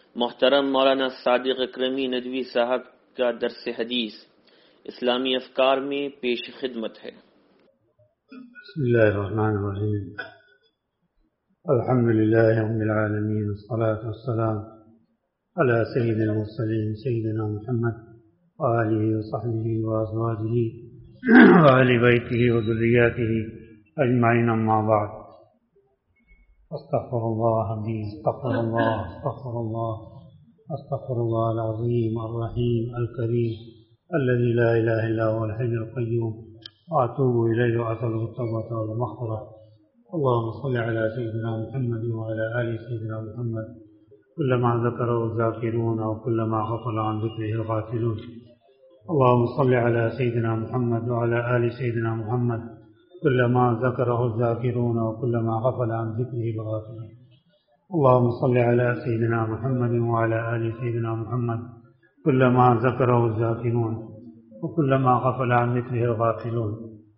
محترم مولانا صادق اکرمی ندوی صاحب کا درس حدیث اسلامی افکار میں پیش خدمت ہے۔ بسم اللہ الرحمن الرحیم، الحمد للہ رب العالمین، والصلاة والسلام علی سید المرسلین سیدنا محمد وآلہ وصحبہ وازواجہ وآل بیتہ وذریاتہ اجمعین، اما بعد۔ استغفر اللہ استغفر اللہ استغفر اللہ استغفر اللہ العظیم الرحیم الکریم الذي لا الہ الا هو الحی القیوم واتوب الیہ واسألہ التوبۃ والمغفرۃ۔ اللهم صل على سيدنا محمد وعلى آل سيدنا محمد كلما ذكره الذاكرون وكلما غفل عن ذكره الغافلون۔ اللهم صل على سيدنا محمد وعلى آل سيدنا محمد كلما ذكره الذاكرون وكلما غفل عن ذكره الغافلون۔ اللهم صل على سيدنا محمد وعلى آل سيدنا محمد كلما ذكره الذاكرون وكلما غفل عن ذكره الغافلون۔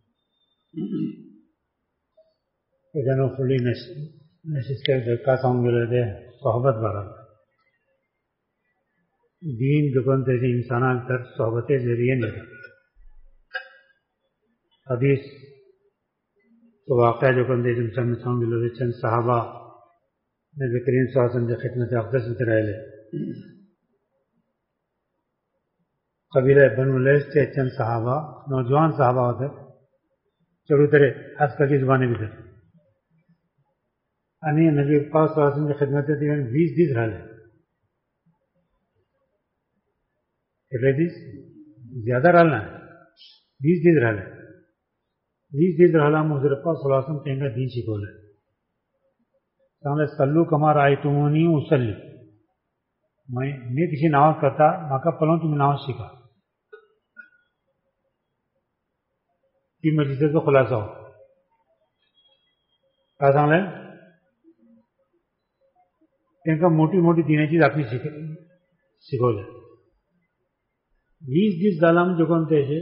ಇದನ್ನು ಫುಲ್ಲಿ ನಶಿಸ್ತಾ ಕಾಸಂಗಿರದೆ صحبت برا دین دکانتے سے انسانات تر صحبت ذریعے نہیں حدیث تو واقعہ جو کندے جن سمجھوں گے چند صحابہ نبی کریم صلی اللہ علیہ وسلم کی خدمت اقدس میں رہے قبیلہ بنو لیث سے چند صحابہ نوجوان صحابہ ہوتے چلو ترے آج کل کی زبانیں بھی تھے یعنی نبی پاک صلی اللہ علیہ وسلم کی خدمت تھی 20 دن رہے کتنے دن زیادہ رہنا ہے 20 دن رہے 20 دن رہنا حضرت پاک صلی اللہ علیہ وسلم کہیں گا دین سکھو لے سامنے صلو کما رأیتمونی اصلی میں کسی نماز کرتا ماں کا پلوں تمہیں نماز سیکھا کہ مجلس سے خلاصہ ہو کہا سامنے ان کا موٹی موٹی تینیں چیز اپنی سکھو لے 20 دن ظالم جو کونتے ہیں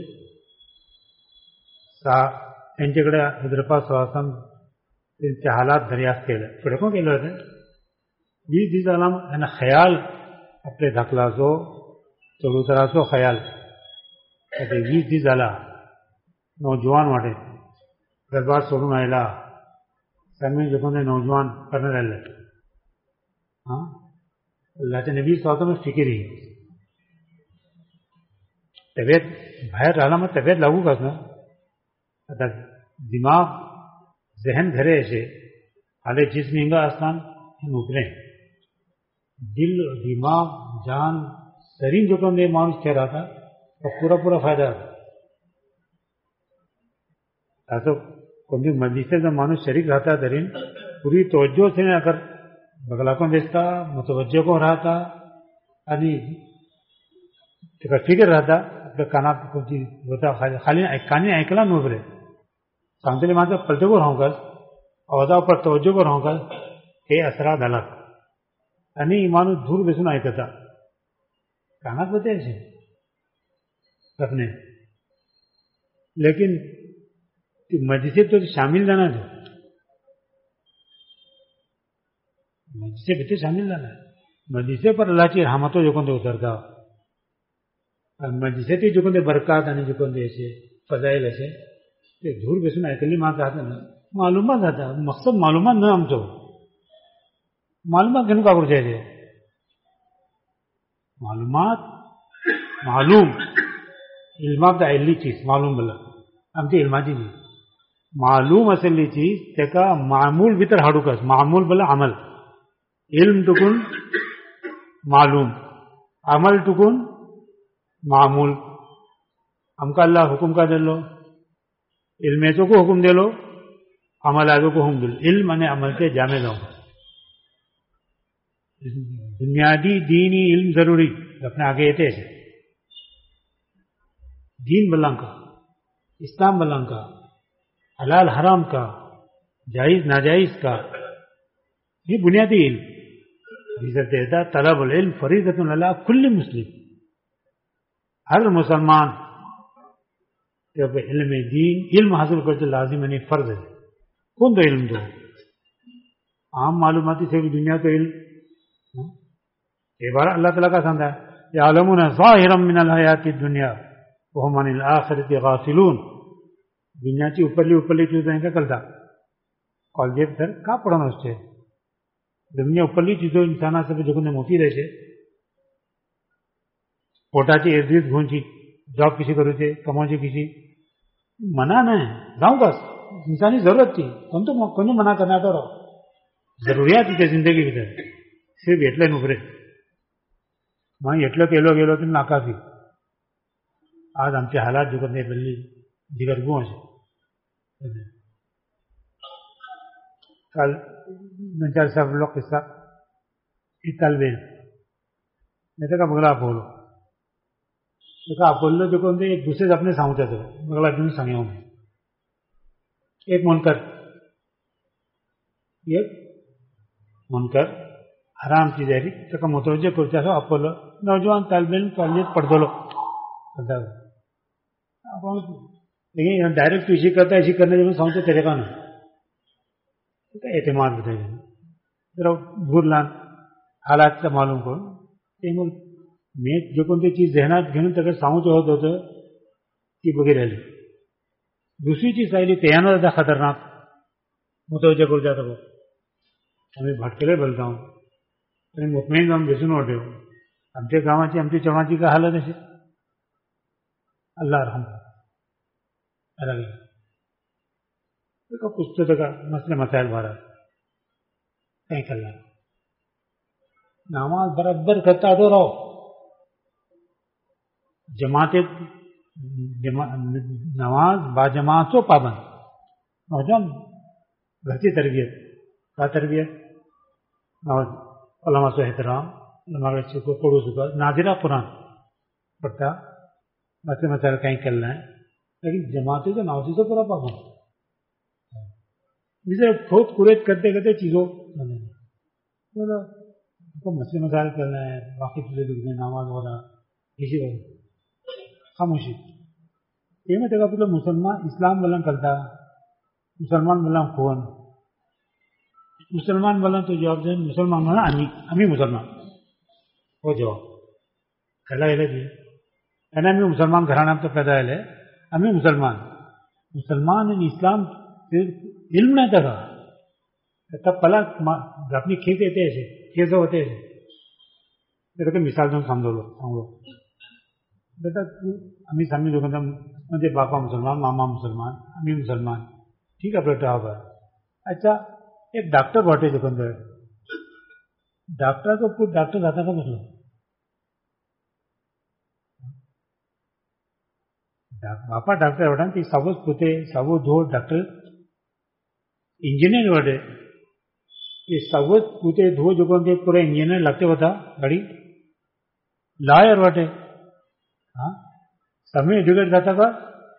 انچکڑے حضرت پاک صلی اللہ علیہ وسلم ان کے حالات دریافت کے لئے پڑھکوں کے لئے 20 دن ظالم ہے خیال اپنے دھکلا سو چلو طرح سو خیال 20 دن ظالم نوجوان واٹے دربار سوڑوں آئلہ سرمین جو کونتے نوجوان کرنے رہ لے ہاں اللہ کے نبی صلی اللہ علیہ وسلم فکر ہی طبیعت باہر ڈالا میں طبیعت لاگو کرنا دماغ ذہن گھرے ایسے حالے جسم ہنگا آستان ہم اوپرے دل دماغ جان سرین جو کم دے مانوس کہہ رہا تھا اور پورا فائدہ تھا ایسا کون دی مجلسے جب مانوس شریک رہتا درین پوری توجہ سے نہ کر بغلا کو دیکھتا متوجہ کو رہا تھا یعنی فکر رہتا کانا ہوتا خالی کانی ایکلا میں ابھرے سامتے لئے مانتا پلٹے کو رہوں گا عہدہ پر توجہ کو رہوں گا کہ اثرات الگ یعنی ایمانو دھور بسن آئیتا تھا کانا بتے ایسے رکھنے لیکن مجلسے تو شامل جانا جو مجلسے بتے شامل جانا مجلسے پر اللہ کی رحمتوں جو کندے اترتا مجلسے تی جو کندے برکات آنے جو کندے ایسے فضائل ایسے دھور بسن ایکلی ماں چاہتا نا معلومات آتا مقصد معلومات نہ ہم تو معلومات گھنو کا کر جائے معلومات معلوم علمات دا علی چیز معلوم بلا ہم تی علماتی نہیں معلوم اصلی چیز تیکا معمول بیتر ہاڑو کس معمول بلا عمل علم تکن معلوم عمل تکن معمول ہم کا اللہ حکم کا دے لو علم ایسو کو حکم دے لو عمل آگے کو حکم دے لو علم انہیں عمل سے جامع دو بنیادی دینی علم ضروری اپنے آگے ایتے ایسے دین بلان کا اسلام بلان کا حلال حرام کا جائز ناجائز کا یہ بنیادی علم حضرت دیتا طلب العلم فریضۃ علی کل مسلم ہر مسلمان جب علم دین علم حاصل کرتے لازم یعنی فرض ہے کون تو علم دو عام معلوماتی سے بھی دنیا کا علم یہ بار اللہ تعالیٰ کا سمجھا یعلمون ظاہرا من الحیات الدنیا وهم عن الآخرة غافلون. دنیاची उपरली चीज त्यांना कळता कॉलेज तर का पडणं असते दुनिया उपरली चीजो इंसानासाठी जगून मोठी રહેશે पोटाची इर्द घेऊनची जॉब किसी करूचे कमावचे किसी मना नहीं जाऊँ बस इंसानी जरूरत थी कोण मना करना तो रहो जरूरियात थी जिंदगी भीतर सिर्फ એટલે નુકરે માં એટલો કેલો કે નાકાફી आज आमचे हालात जो करने बदली दिगर गुण है कल नचार सब लोग के साथ इतालबेन मैं तो का बगला बोलो तो का बोलो जो कहते एक दूसरे से अपने सामने थे बगला दिन संगे होंगे एक मुनकर आराम की जारी तो का मुतवज्जे करता है अपोलो नौजवान तालबेन कॉलेज पढ़ दो लो लेकिन डायरेक्ट इसी करता है इसी करने जब समझते तेरे का नहीं एतमाद बताइए जरा भूल लान हालात का मालूम को मैं जो कोणती चीज जहनात घेऊन त्याकडे सांगूच होत होतं ती बघी राहिली दुसरी चीज राहिली त्यानं ज्यादा खतरनाक मुतवज्जे करू जातो आम्ही भटकेले बोलतो आणि मुतमईन जाऊन बेसून वाटेव आमच्या गावाची आमची चवणाची काय हालत अशी अल्लाह रहम अलग का पुस्तक का मसले मसाइल भरा कहीं कर नमाज बराबर करता तो रहो जमाते नमाज बाजमातों पाबंद नौजवान घर की तरबियत का तरबियत उलमा से एहतराम को पढ़ो चुका नादिरा कुरान पढ़ता मसले मसाइल कहीं करना है लेकिन जमाते तो नावती से पूरा पाबंद जिसे खोद कुरेद करते करते चीजों तो मसले मसाइल करना है बाकी चीजें दिखने नमाज हो रहा किसी वजह खामोशी ये मैं देखा तो मुसलमान इस्लाम वाला करता मुसलमान वाला कौन मुसलमान वाला तो जवाब दे मुसलमान वाला अमी मुसलमान वो जवाब कहला जी कहना अमी मुसलमान घराना तो पैदा है अमी मुसलमान इन इस्लाम इल्म नहीं था तब पहला अपनी खेत येते ऐसे खेत होते ऐसे तो मिसाल देऊन समजलो बेटा तू आम्ही सामने जो म्हणजे बापा मुसलमान मामा मुसलमान आम्ही मुसलमान ठीक है बेटा होगा अच्छा एक डॉक्टर बैठे जो डॉक्टर को पूछ डॉक्टर जाता का मतलब बापा डॉक्टर बैठा ती सबूत पुते सबूत धो डॉक्टर इंजीनियर बैठे ये सबूत पुते धो जो पूरे इंजीनियर लगते होता गाड़ी लॉयर बैठे हाँ समय एजुकेट जाता का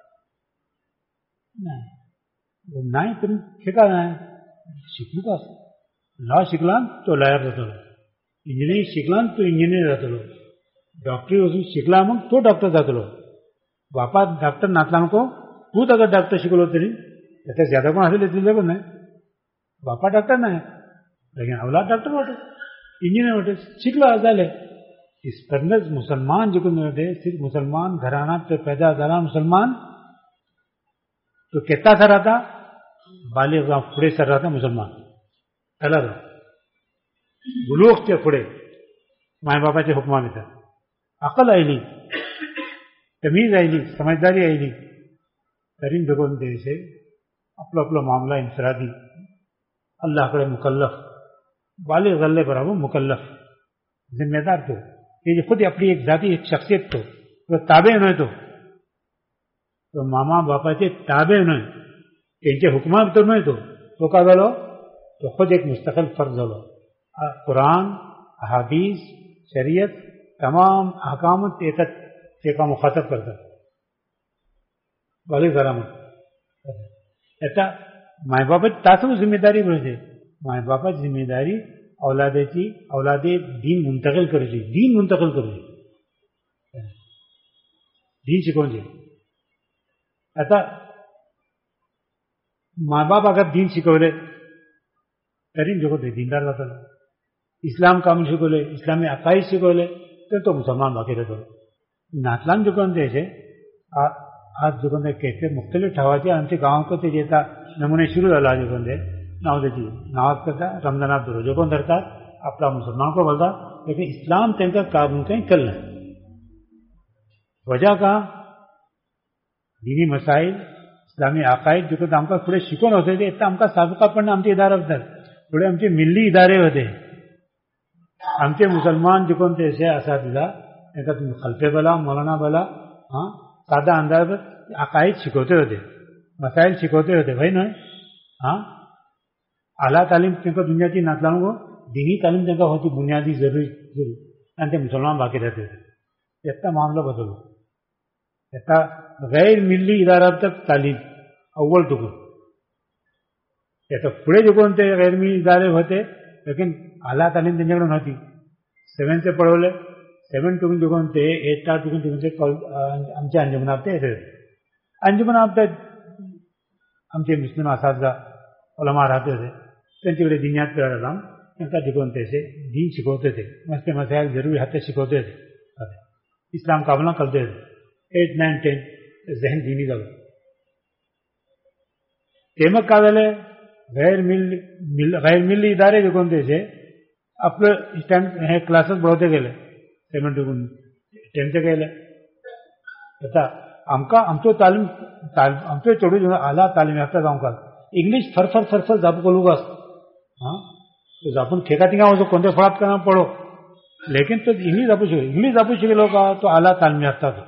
नाही तुम्ही शिका नाही शिकलो का लॉ शिकला तो लॉयर जातो इंजिनिअरिंग शिकला तो इंजिनियर जातो डॉक्टरी वसून शिकला मग तो डॉक्टर जातो बापा डॉक्टर नातला नको तू अगर डॉक्टर शिकलो तरी त्याच्या ज्यादा कोण असेल तिथे पण नाही बापा डॉक्टर नाही लेकिन औलाद डॉक्टर वाटे इंजिनियर वाटे शिकला झाले इस पर मुसलमान जो सिर्फ मुसलमान घराना पे पैदा झाला मुसलमान तो कितना सा रहता बालिग पुढे सर रहता मुसलमान अलग बुलूगच्या पुढे मायबापाच्या हुकमान येतात अकल आयली तमीज आयली समझदारी आयली तरी जगून द्यायचे आपला मामला इंफरादी अल्लाहकडे मुकल्लफ बालिग झाले बराबर मुकल्लफ जिम्मेदार तो ये खुद अपनी एक जाती एक शख्सियत तो ताबे नहीं तो मामा बापाचे ताबे नहीं त्यांच्या हुकमा भितर नहीं तो का झालो तो खुद एक मुस्तकिल फर्ज झालो कुरान अहादीस शरीयत तमाम अहकाम येतात ते का मुखातब करतात बालिग झाला याचा मायबापाची तासच जिम्मेदारी म्हणजे मायबापाची जिम्मेदारी औलादे दीन मुंतकिल करूची दीन शिकवून आता माय बाप अगर दीन शिकवले तरी जगत दीनदार जातात इस्लाम कानून शिकवले, इस्लामी अकाईद शिकवले तर तो मुसलमान बाकी राहतो. नातलान जो कोणते असे आज जो कोणते केके मुख्तलिफ ठेवायचे आमच्या गावात ते येतात नमुने सुरू झाला जो कोणते नाव त्याची नावात करता रमजानात रोजे कोण धरतात आपला मुसलमान को बोलतात लेकिन इस्लाम त्यांचा कानून काही कल नाही. वजह का दीनी मसाईल इस्लामी अकाईद जो कोणते आमका पुढे शिकवण होते ते आमका साबका पण आमचे इदारे होतात. पुढे आमचे मिल्ली इदारे होते. आमचे मुसलमान जो कोणते असे असा दिला त्यांना तुम्ही खलफे बला मौलाना बला साधा अंदाज अकाईद शिकवते होते, मसाइल शिकवते होते भाई ना. आला तालीम त्यांना दुनियाची नातलांगो दीनी तालीम त्यांना होती बुनियादी जरूरी आणि ते मुसलमान बाकी राहते होते. याचा मामला बदललो. याचा गैर मिल्ली इदारात तक तालीम अव्वल टुकून याचा पुढे जे कोणते गैर मिल्ली इदारे होते लेकिन आला तालीम त्यांच्याकडे नव्हती. 7th पळवले 7 टुकून जे कोणते 8 टुकून ते आमचे अंजुमन आपते येते. अंजुमन आपते आमचे मुस्लिम असादा उलमा राहते होते त्यांच्याकडे दिनियात राहून त्यांना जे कोणते असे दीन शिकवते होते. मस्त मसायल जरूरी हाते शिकवते होते. इस्लाम काबला करते होते. 8, 9, 10 जहन दीनी झालं ते मग काय झालं गैर मिल्ली इदारे जे कोणते असे आपलं स्टँड हे क्लासेस बढवते गेले 7 टुकून 10th गेले. आता आमचो तालीम आमचो चढू आला तालीम आता जाऊन का इंग्लिश फरफर जापू करू का तो जापून ठेका तिंगा होतो कोणत्या फळात का पडो लेकिन तो इंग्लिश जापू शिकलो का तो आला तालीम आता तो.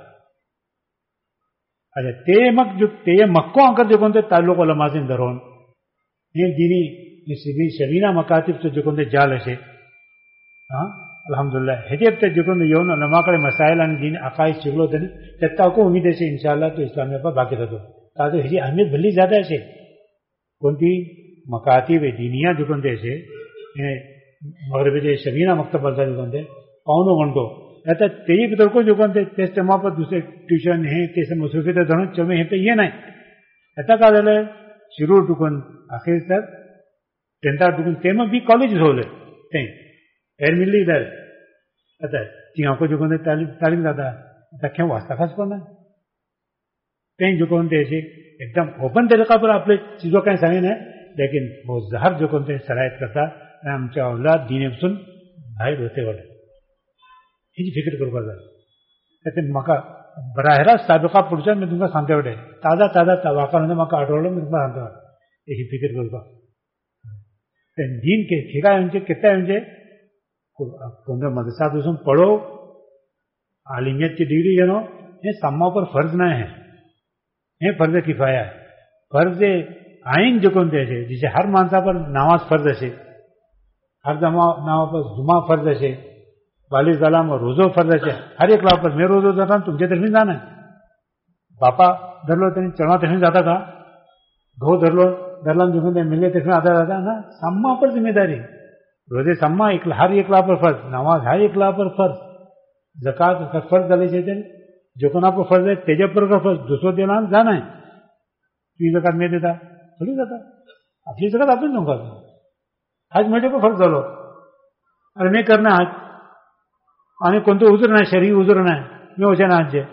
अच्छा ते मग जो ते मक्को अंकर जो कोणते ताल्लुक उलमाजिन धरून हे दिनी शबीना मकातिबचं जे कोणते जाल असे अल्हम्दुलिल्लाह ह्याच्यात ते जे कोणते येऊन उलमाकडे मसाईल आणि दिन अकाईद शिकलो त्यांनी त्याचा को उम्मीद असे इंशाअल्लाह तो इस्लामी पर बाकी राहतो. ताजो ह्याची अहमियत भल्ली ज्यादा असे कोणती मकातिब दिनिया जो कोणते असे मगरबीचे शबीना मक्तबलचा जो कोणते पाहुणो म्हणतो आता तेही बितरको जो कोणते तेच तेव्हा पण दुसरे ट्युशन हे ते मसरूफी तर धरून चमे हे तर ये नाही. आता काय झालं शिरूर टुकून अखेर तर 10th टुकून ते मग बी कॉलेज होले ते एर मिल्ली इधर आता तिघांको जो कोणते तालीम जाता आता खेळ वाचता खास पण ते जो कोणते असे एकदम ओपन तरीका पर आपले चीजों काही सांगे नाही लेकिन वो जहर जो कोणते सरायत करता आणि आमच्या औलाद दिनेपासून बाहेर होते वाटत हिची फिक्र करपा जाय. ते म्हाका बराहरास्त साबका पुढच्यान मी तुमकां सांगता वटे ताजा वाकान म्हाका आठवलो मी तुमकां सांगता ही फिक्र करपाक ते दिन ठिकाय म्हणजे कितें म्हणजे कोणत्या मदरसात वचून पळो आलिमियतची डिग्री घेणं हे सम्मा पर फर्ज नाही है. हे फर्ज किफाया है. फर्ज आईन जो कोणते असे जिचे हर माणसा पर नामाज फर्ज असे हर नावा पर जुमा फर्ज असे बालिश झाला मग रोजो फर्ज असे हर एक लाव पर मी रोजो जाता तुमच्या तर्फी जाणं बापा धरलो त्यांनी चणा तर्फी जाता का गहू धरला जिंकून मिले तर्फी आता जाता ना सम्मा पर जिम्मेदारी रोजे सम्मा हर एक लाव पर फर्ज नमाज हर एक लाव पर फर्ज जकात फर्ज झाले जो कोणा पर फर्ज आहे त्याच्या पर फर्ज दुसरं देणार जाणं तुझी जकात मी देता थोडी जाता आपली जकात आपण नको आज माझ्या पर फर्ज झालो अरे मी करणं आज आणि कोणतं उजर नाही शरीर उजर नाही मी वचन आज जे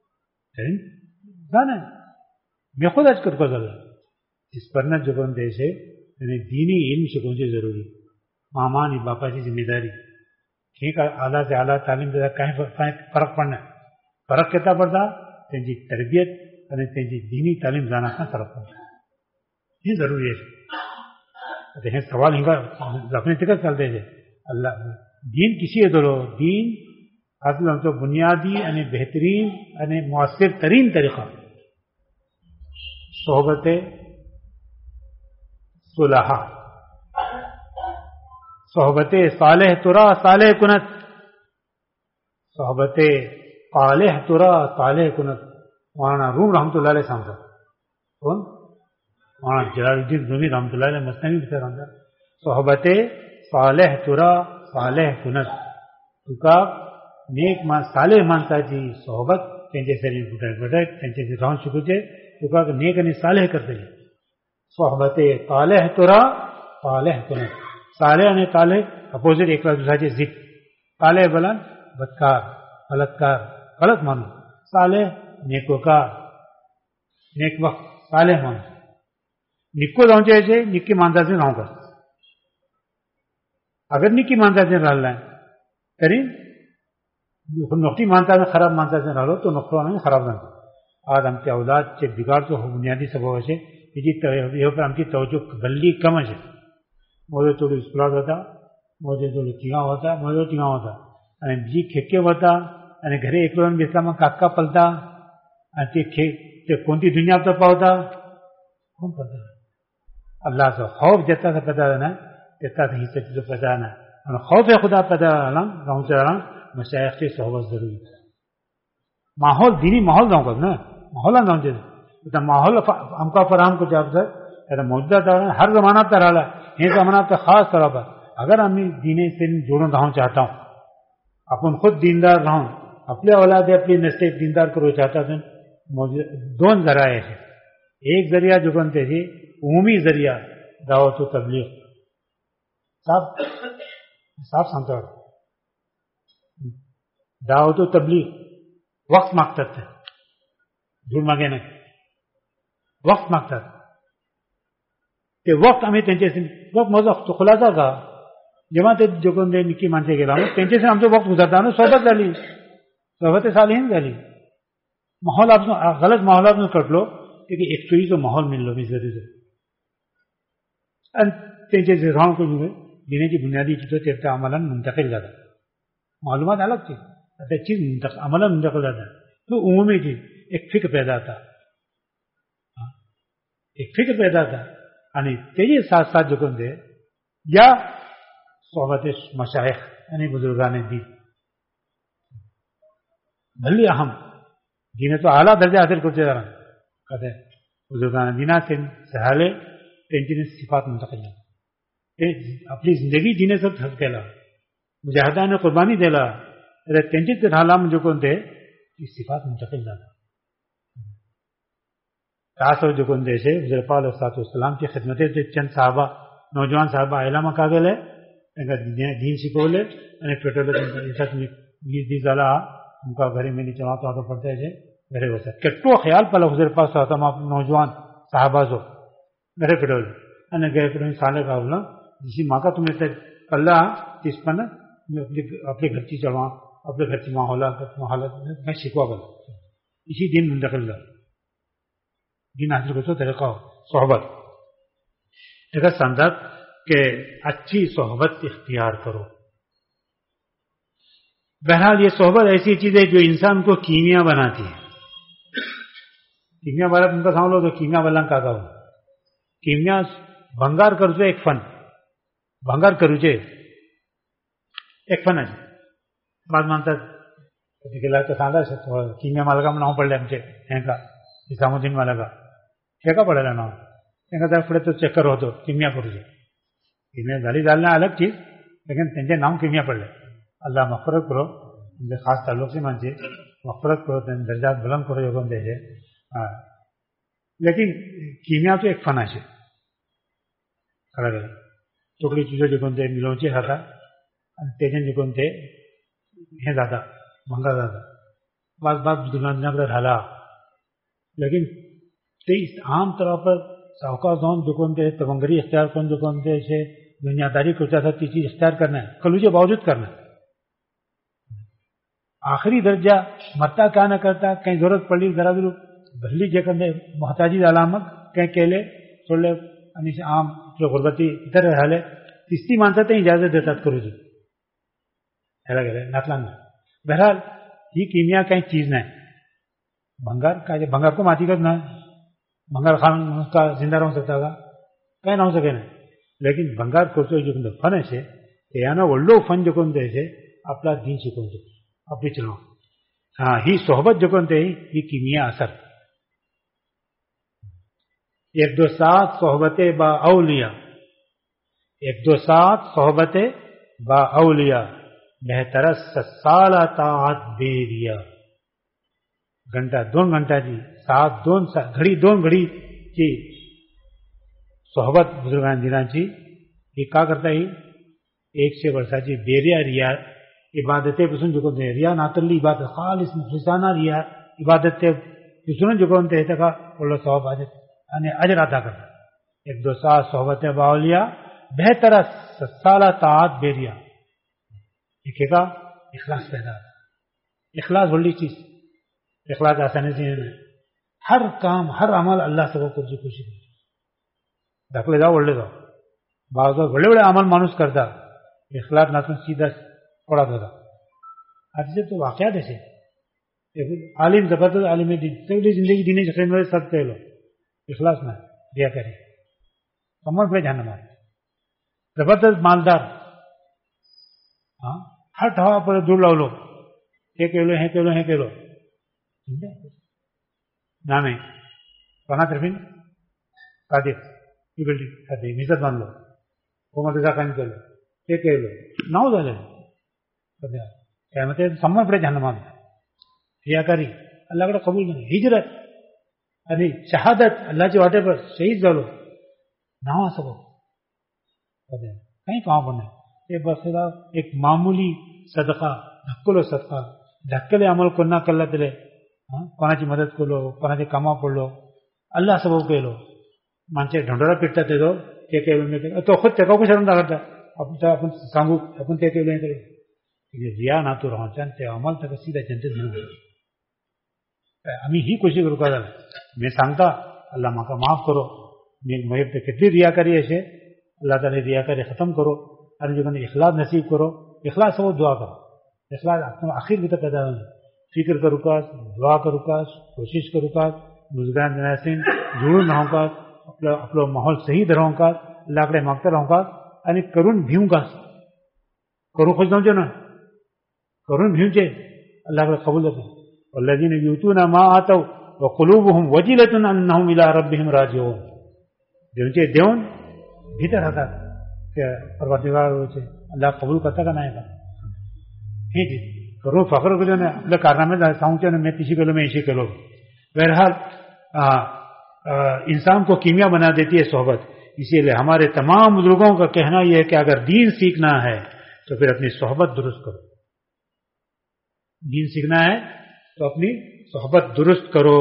जाणं मी खुद आज करतो झालं इस पर जो कोण द्यायचे त्याने दीनी इल्म शिकवण्याची जरुरी मामा आणि बापाची जिम्मेदारी ठीक आला ते आला तालीम देता काही फरक पडणार फरक केता पडता त्यांची तरबियत आणि त्यांची दीनी तालीम जाण्याचा फरक पडता हे जरुरी आहे. आता हे सवाल हिंगा अपने तिकट चालते अल्लाह दीन किसी दरो दीन हासिल हमको बुनियादी आणि बेहतरीन आणि मुअस्सिर तरीन तरीका सोहबत सुलहा सोहबत सालेह तुरा सालेह कुनत सोहबत सालेह तुरा सालेह कुनत मौलाना रूम रहमतुल्लाह अलैह सांगतात कोण मौलाना जलालुद्दीन रूमी रहमतुल्लाह अलैह मसनवी सांगतात सोहबत सालेह तुरा सालेह कुनत तुका नेक सालेह माणसाची सोहबत त्यांचे शरीर गुटक त्यांच्याशी राहून शिकूचे तुका नेक आणि सालेह करतली सोहबत सालेह तुरा सालेह कुनत सालेह आणि तालेह अपोजिट एकला दुसऱ्याचे जिक. तालेह बलन बदकार, गलतकार, गलत माणूस. सालेह नेकोकार, नेकवक्त, सालेह माणूस. निक्को जाऊनचे यायचे निक्की माणसाचे नाव कर. अगर निक्की माणसाचे राहिलाय तरी नोकरी माणसाने खराब माणसाचे राहिलो तो नोकरो खराब जातो. आज आमच्या औलादचे बिगाडचो बुनियादी सबब असे हेची आमची तवज्जो गल्ली कम असे. मोदो थोडी स्कुलात वता, मोदो थोडी थिंगां वता, मोदो थिंगां वता आनी जी खेके वता आनी घरे एकलोन बेसला मग काका पलता आनी ते कोणती दुनिया तो पावता कोण पळता. अल्लाहचो खौफ जेता पैदा जाना तेता ही चीजो पैदा जाना आनी खौफ खुदा पैदा जालां रावचे जालां मशाइखची सोहबत जरूरी. माहौल दीनी माहौल जावंक ना माहौलान जावचे माहौल आमकां फराहम करचे आसता. मौजूदा हर जमानात तर राहिला हे जमानात तर खास तौर पर अगर आम्ही दीने से जोड़ून राहूं चाहता हूं, आपण खुद दीनदार राहून आपल्या औलादे अपनी नस्ल दीनदार करू चाहता तो दोन जराये है. एक जरिया जो बनते थे उमूमी जरिया दावत व तबलीग. साफ सांगतो दावत व तबलीग वक्त मागतात ते धूळ मागे नाही वक्त मागतात. ते वक्त आम्ही त्यांचे वक्त माझा तो खुलासा का जेव्हा ते जोकून ते निक्की माणसे गेला त्यांच्याशी आमचं वक्त गुजारताना सोबत झाली सोबत सालीन झाली. माहौल गलत माहौलातून कटलो की एक चोरीचो माहौल मिळलो मिसरीचो आणि त्यांचे जे राहून करून देण्याची बुनियादी चित्र ते आम्हाला मुंतकिल जाता. मालूमात अलग थी त्या चीज आम्हाला मुंतकिल जाता. तो उमूमी चीज एक फिक्र पैदा था, एक फिक्र पैदा था आणि तेजे साथ साथ जो कोण दे या सोबत मशाइख आणि बुजुर्गाने दी भली अहम दीने तो आला दर्जा हासिल करते जाणार कदे बुजुर्गाने दिना से सहाले त्यांची सिफात मुंतकिल झाली. ते आपली जिंदगी दिनेचं ठग केला मुजाहिदाने कुर्बानी दिला तर त्यांचीच राहिला म्हणजे कोणते ती सिफात मुंतकिल झाला. खास जो कोण देश है हुजूर पाक अलैहिस्सलाम की खिदमते चंद साहबा नौजवान साहबा आयला मका गेले त्यांना दीन शिकवले आणि पेट्रोल दी झाला उनका घरी में नीचे वहां पड़ते है घरे बसा केट्टो ख्याल पला हुजूर पाक नौजवान साहबा जो घरे पेट्रोल आणि घरे पेट्रोल साले का बोला जिसी माँ का तुम्हें कल्ला इस पर ना अपने घरची चढ़वा अपने घरची माहौलत में शिकवा बना इसी दिन मुंतकिल दिन हासिल करतो तरीका सोहबत. एक सांगतात कि अच्छी सोहबत इख्तियार करो. बहरहाल ये सोहबत ऐसी चीज है जो इंसान को कीमिया बनाती है. कीमिया वाला तुमका सांगलो तो कीमिया वाला का गाव कीमिया भंगार करूचे एक फन भंगार करूचे एक फन आहे. बाद म्हणतात गेला तर सांगा कीमिया मालका नाव पडले आमचे हेका निजामुद्दीन मालका ठेका पडायला नाव त्यांना त्या पुढे तो चक्कर होतो किमिया करूचे किमिया झाली झाली ना अलग चीज लेकिन त्यांचे नाव किमिया पडले. अल्लाह मफरत करो म्हणजे खास ताल्लुक से मानचे मफरत करो त्यांनी दर्जात बुलंद करो योगन द्यायचे. लेकिन किमिया तो एक फन आहे कळलं तुकडी चीजो जे कोणते मिळवचे जाता आणि त्याच्याने जे कोणते हे जाता भंगार जाता बाद बाद दुकानदाराकडे राहिला. लेकिन ते आम तौर पर सावकार जाऊन जो कोणते तवंगरी इख्तियार करून जो कोणते असे दुनियादारी करता था ती चीज इख्तियार करना है कलूजे बावजूद करना है. आखिरी दर्जा मत्ता क्या न करता कहीं जरूरत पडली जरा जरूर भरली जे कंदे मोहताजी झाला मग काही केले सोडले आणि आम गुरबती इतर राहिले तिसरी माणसं ते इजाजत देतात करूची ह्याला गेले नातलांना. बहरहाल ही किमिया काही चीज नाही. भंगार काय भंगार को माती ना भंगार खान का जिंदा रहू सकता का काय राहू सके नाही. लेकिन भंगार करतो जो कोणतं फन असे यानं व्हडलो फन जो कोणते असे आपला दिन शिकवतो आपली चलव ही सोहबत जो कोणते ही किमिया असर. एक दो साथ सोहबते बा औलिया एक दो साथ सोहबते बा औलिया बेहतर साला तात बेरिया. घंटा 2 घंटाची घडी 2 घडीची सोहबत बुजुर्गां दिनाची ही का करता येईल ایک سے برساجی بیریا ریا عبادتیں بسن جو کنتے ریا ناتلی عبادت خالص مخلصانہ ریا عبادتیں بسن جو کنتے ہیں تکا اللہ صحب آجت یعنی اجر عطا کرتا ایک دو سال صحبت باولیا بہتر سالہ طاعت بیریا ایک کا اخلاص پیدا اخلاص بڑی چیز اخلاص آسانی سے ہر کام ہر عمل اللہ سے خوشی خوشی ڈھکلے جاؤ بڑھلے جاؤ بعض بڑے بڑے عمل مانوس کرتا اخلاق نہ تو سیدھا پڑا تھا حدیث تو واقعات ایسے عالم زبردست عالم دین سگلی زندگی دینے کی خدمت سب کہہ لو اخلاص نہ ریا کرے کمر پہ جہنم آئے زبردست مالدار ہاں ہر ٹھوا پر دور لاؤ لو یہ کہہ لو ہیں کہہ لو ہیں کہہ لو نام ہے پانا ترفین قادر یہ بلڈنگ کرتے مزت مان لو حکومت کا کام کر لو یہ کہہ لو ناؤ ڈالے قیامت سمجھ پڑے جہنم میں ریاکاری اللہ کا قبول نہیں ہجرت یعنی شہادت اللہ کے واٹے پر شہید ڈالو نہ آ سکو کہیں کہاں پڑھنا یہ بس ایک معمولی صدقہ ڈھکلو صدقہ ڈھکلے عمل کو نہ کر لے کونا کی مدد کو لو کونا کی کما پڑھ لو اللہ سب کہہ لو مانچے ڈھنڈورا پیٹتا تے دو کہ تو خود تے کو شرم نہ کرتا اپن سانگو اپن تے کہ لیں ریا نہ تو رہو چانتے عمل تک سیدھا جنت نہیں ہمیں ہی کوشش کرو کر میں سانگتا اللہ ماں کا معاف کرو مجھے پہ کتنی ریا کری ایسے اللہ تعالی ریا کری ختم کرو اور جو اخلاص نصیب کرو اخلاص وہ دعا کرو اخلاص آخر بھی تک پیدا ہو فکر کا رکاس دعا کا رکاس کوشش کا رکاس روزگار جناسین جڑوں نہ ہوگا اپنا ماحول صحیح دروں کا اللہ کے مانگتے رہوں کا یعنی کرون بھیوں کا کروں خوش نہ نا کرون بھیوں چے اللہ کے قبول کرتے والذین یؤتون ما آتوا وقلوبهم وجلة انهم الى ربهم راجعون جو دیون بھیتر رہتا کہ پروردگار اللہ قبول کرتا کا نہیں ہے ٹھیک ہے کرو فخر کرو نے اپنے کارنامے سمجھے میں کسی کلو میں اسی کلو بہرحال انسان کو کیمیا بنا دیتی ہے صحبت اسی لیے ہمارے تمام بزرگوں کا کہنا یہ ہے کہ اگر دین سیکھنا ہے تو پھر اپنی صحبت درست کرو دین سیکھنا ہے تو اپنی صحبت درست کرو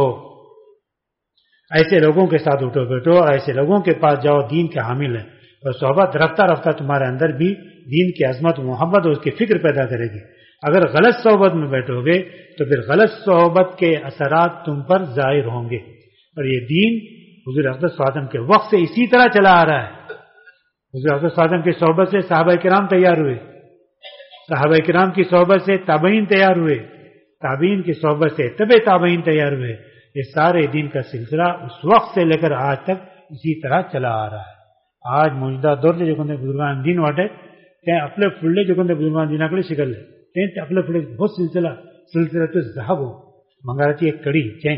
ایسے لوگوں کے ساتھ اٹھو بیٹھو اور ایسے لوگوں کے پاس جاؤ دین کے حامل ہیں اور صحبت رفتہ رفتہ تمہارے اندر بھی دین کی عظمت محبت اور اس کی فکر پیدا کرے گی اگر غلط صحبت میں بیٹھو گے تو پھر غلط صحبت کے اثرات تم پر ظاہر ہوں گے اور یہ دین حضور اقدس صلی اللہ علیہ وسلم کے وقت سے اسی طرح چلا آ رہا ہے حضور اقدس صلی اللہ علیہ وسلم کی صحبت سے صحابہ کرام تیار ہوئے صحابہ کرام کی صحبت سے تابعین تیار ہوئے تابعین کی صحبت سے تبع تابعین تیار ہوئے یہ سارے دین کا سلسلہ اس وقت سے لے کر آج تک اسی طرح چلا آ رہا ہے آج موجودہ دور سے جو کہتے بزرگان دین واٹے کہ اپنے فلے جو کہتے بزرگان دین کے لیے شکل ہے اپنے فلے بہت سلسلہ تو ذهب منگاراتی ایک کڑی چین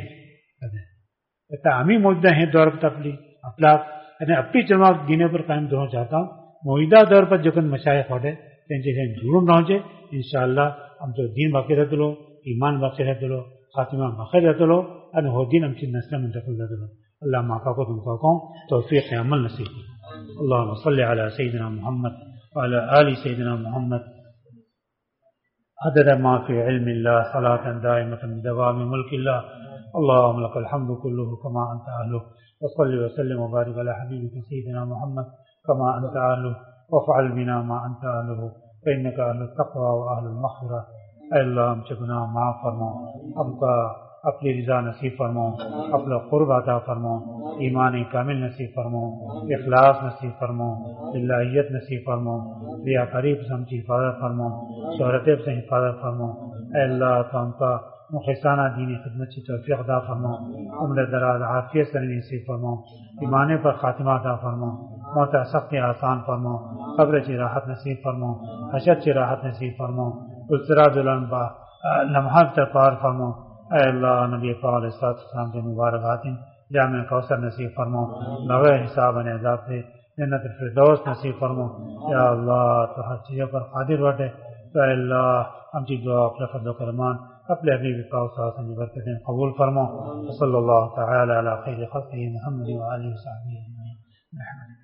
ہمیں موجودہ ہیں دور پر افلاق یعنی اپنی جماعت دینے پر قائم کرنا چاہتا ہوں موجودہ دور پر جو کن مشائخ ہوتے ہیں جڑوں نہ ہوچے انشاءاللہ ہم تو دین باقی رہتے لو ایمان باقی رہتے لو خاتمہ باقی رہتے لو اور وہ دین ہم چیز نسل منتقل رہتے لو اللہ ماقا کو تم کو کہوں توفیق عمل نصیب اللہم صلی علی سیدنا محمد وعلی آل سیدنا محمد عدد ما في علم الله صلاة دائمة بدوام ملك الله اللهم لك الحمد كله كما أنت أهله وصل وسلم وبارك على حبيبك سيدنا محمد كما أنت أهله وافعل بنا ما أنت أهله فإنك أهل التقوى وأهل المغفرة اے اللہ ہم سے گناہ معاف فرماؤ ہم کا اپنی رضا نصیب فرماؤ اپنا قرب عطا فرماؤ ایمان کامل نصیب فرماؤ اخلاص نصیب فرماؤ الہیت نصیب فرماؤ ریا قریب سے ہم کی حفاظت فرماؤ شہرت سے حفاظت فرماؤ اے اللہ تو ہم کا مخلصانہ دینی خدمت کی توفیق عطا فرماؤ عمر دراز عافیت سے نصیب فرماؤ ایمان پر خاتمہ عطا فرماؤ موت سخت آسان فرماؤ قبر کی راحت نصیب فرماؤ حشر کی راحت نصیب فرماؤ اسراج الانبا لمحات تک پار فرماؤ اے اللہ نبی پاک علیہ السلام کے مبارک ہاتم جامع کوثر نصیب فرماؤ بغیر حساب عذاب سے جنت الفردوس نصیب فرماؤ یا اللہ تو ہر چیزوں پر قادر باٹے تو اے اللہ ہم کی دعا اپنے فضل و کرمان اپنے حبیب پاک صلی اللہ علیہ وسلم برکتیں قبول فرماؤ صلی اللہ تعالی علی خیر خلقہ محمد و آلہ و صحبہ اجمعین.